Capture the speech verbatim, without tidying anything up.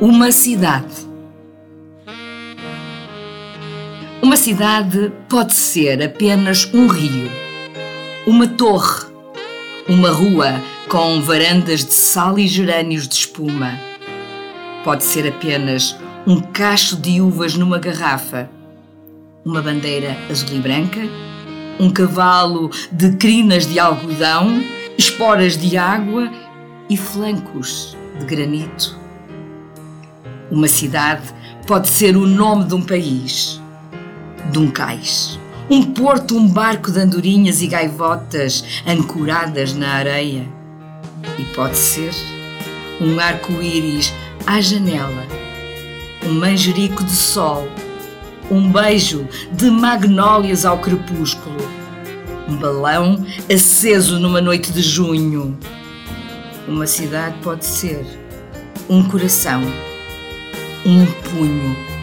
Uma cidade. Uma cidade pode ser apenas um rio, uma torre, uma rua com varandas de sal e gerânios de espuma. Pode ser apenas um cacho de uvas numa garrafa, uma bandeira azul e branca, um cavalo de crinas de algodão, esporas de água e flancos de granito. Uma cidade pode ser o nome de um país, de um cais, um porto, um barco de andorinhas e gaivotas ancoradas na areia. E pode ser um arco-íris à janela, um manjerico de sol, um beijo de magnólias ao crepúsculo, um balão aceso numa noite de junho. Uma cidade pode ser um coração, um punho